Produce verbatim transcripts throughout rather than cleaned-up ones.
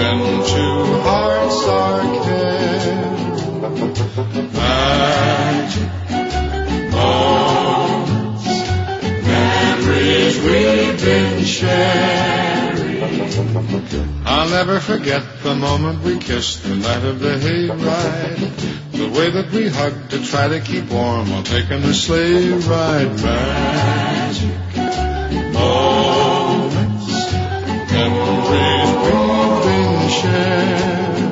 when two hearts are caring. Magic moments, memories we've been sharing. I'll never forget the moment we kissed the night of the hayride. The way that we hugged to try to keep warm while taking the sleigh ride. Magic moments, memories we've been sharing.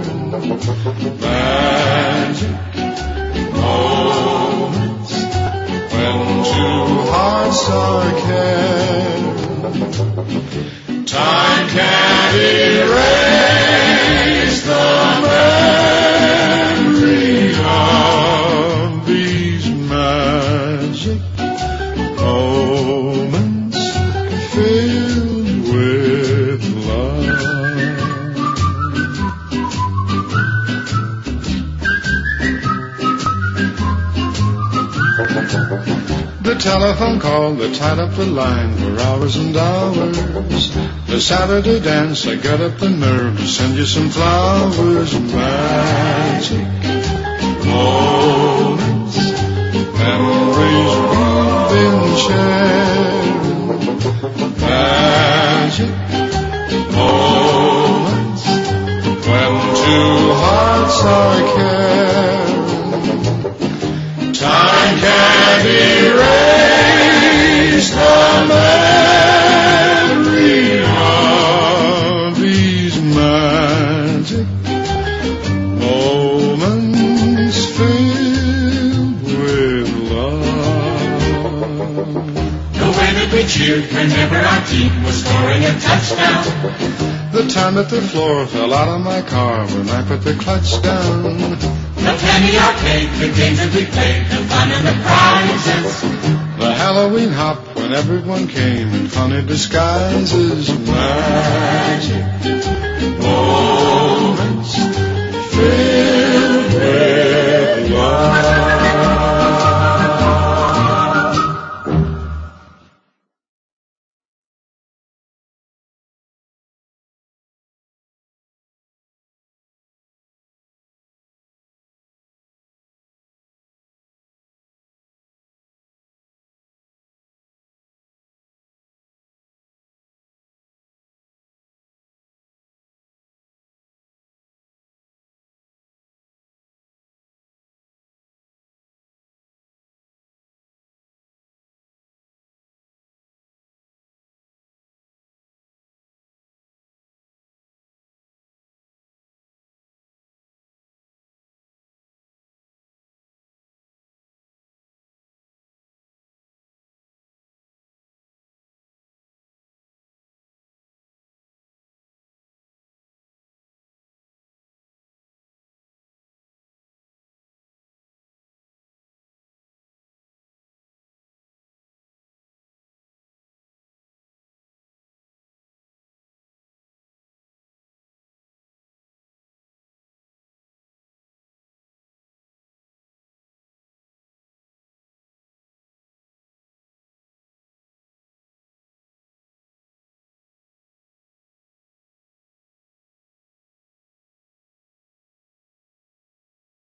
Magic moments, when two hearts are caring. Time can't erase the memory of these magic moments filled with love. The telephone call that tied up the line for hours and hours. The Saturday dance, I got up the nerve to send you some flowers. Magic moments, memories we've been sharing. Magic moments, when two hearts are caring. Time can't erase the memory of these magic moments filled with love. The way that we cheered whenever our team was scoring a touchdown. The time that the floor fell out of my car when I put the clutch down. The penny arcade, the games that we played, the fun and the prizes. The Halloween hop when everyone came in funny disguises. Magic